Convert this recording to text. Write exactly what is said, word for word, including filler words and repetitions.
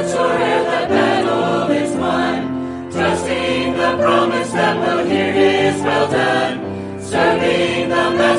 much or ere the battle is won, trusting the promise that we'll hear his well done, serving the Master.